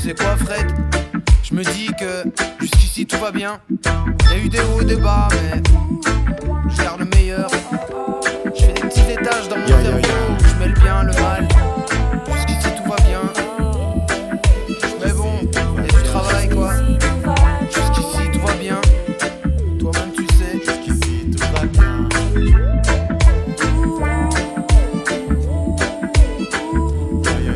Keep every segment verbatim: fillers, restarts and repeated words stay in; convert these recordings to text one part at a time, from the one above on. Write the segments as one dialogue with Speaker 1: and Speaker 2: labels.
Speaker 1: sais quoi Fred, je me dis que jusqu'ici tout va bien. Y'a eu des hauts et des bas mais je garde le meilleur. Je fais des petits étages dans mon
Speaker 2: yeah,
Speaker 1: cerveau,
Speaker 2: yeah, yeah.
Speaker 1: je mêle bien le mal. Jusqu'ici tout va bien. Mais bon, y'a du travail quoi. Jusqu'ici tout va bien. Toi-même tu sais,
Speaker 2: Jusqu'ici tout va bien. Yeah, yeah,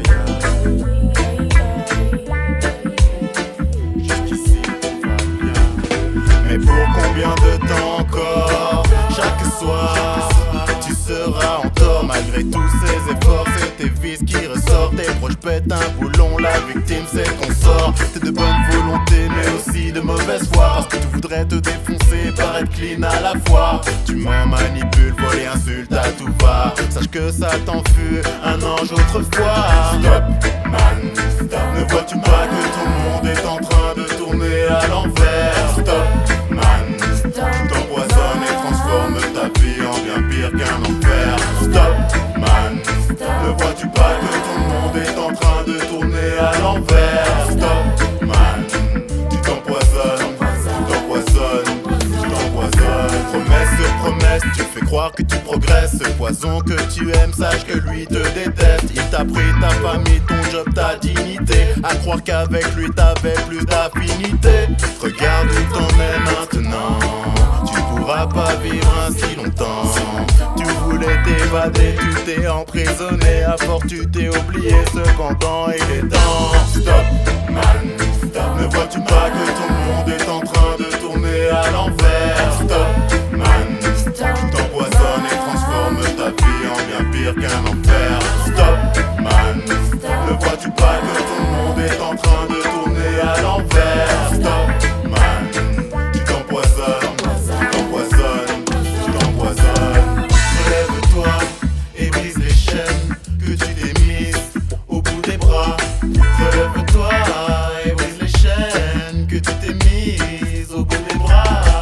Speaker 2: yeah. Jusqu'ici tout va bien. Mais pour combien de temps encore? Chaque soir, tu seras en tort malgré tous ces efforts. C'est tes vices qui ressortent, tes proches pètent un boulon. La victime c'est qu'on sort. T'es de bonne volonté mais aussi de mauvaise foi, parce que tu voudrais te défoncer, paraître clean à la fois. Tu m'en manipules, voles et insultes à tout va. Sache que ça t'en fut un ange autrefois. Stop man, stop. Ne vois-tu pas que ton monde est en train de tourner à l'envers? Stop man, stop. Tu t'empoisonnes et transformes ta vie en bien pire qu'un enfer. Stop man, stop. Ne vois-tu pas que ton monde est en train de tourner à l'envers? Stop man, tu t'empoisonnes, tu t'empoisonnes, tu t'empoisonnes. Promesse sur promesse, tu fais croire que tu progresses. Ce poison que tu aimes, sache que lui te déteste. Il t'a pris ta famille, ton job, ta dignité, à croire qu'avec lui t'avais plus d'affinité. Regarde où t'en es maintenant, tu pourras pas vivre ainsi longtemps. Tu voulais t'évader, tu t'es emprisonné. À force tu t'es oublié, cependant il est temps. Stop man, stop. Ne vois-tu pas que ton monde est en train de tourner à l'envers? Stop man, stop. Tu t'empoisonnes et transformes ta vie en bien pire qu'un enfer. Stop man, stop. Ne vois-tu pas que ton monde est en train de tourner à l'envers? Stop man, tu t'empoisonnes, tu t'empoisonnes, tu t'empoisonnes. Relève-toi et brise les chaînes que tu t'es mises au bout des bras. Relève-toi et brise les chaînes que tu t'es mises au bout des bras.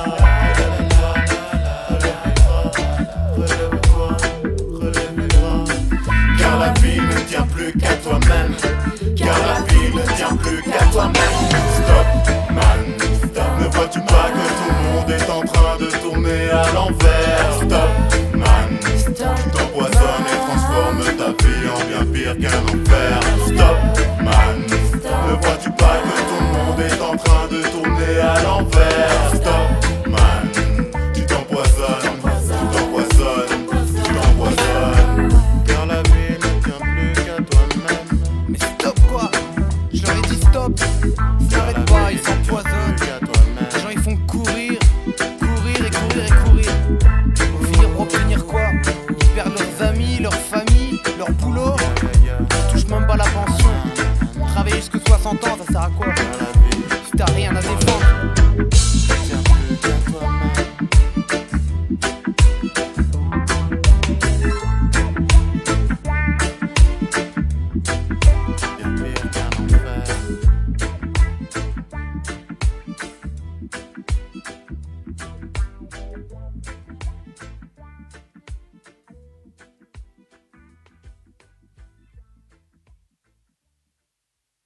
Speaker 2: Relève-toi, relève les bras. Car la vie ne tient plus qu'à toi-même. Car la vie ne tient plus qu'à toi-même. Stop man, stop. Ne vois-tu pas que ton monde est en train de tourner à l'envers? Stop man, stop. Tu t'empoisonnes et transformes ta vie en bien pire qu'un enfer. Stop man, stop. Ne vois-tu pas que ton monde est en train de tourner à l'envers?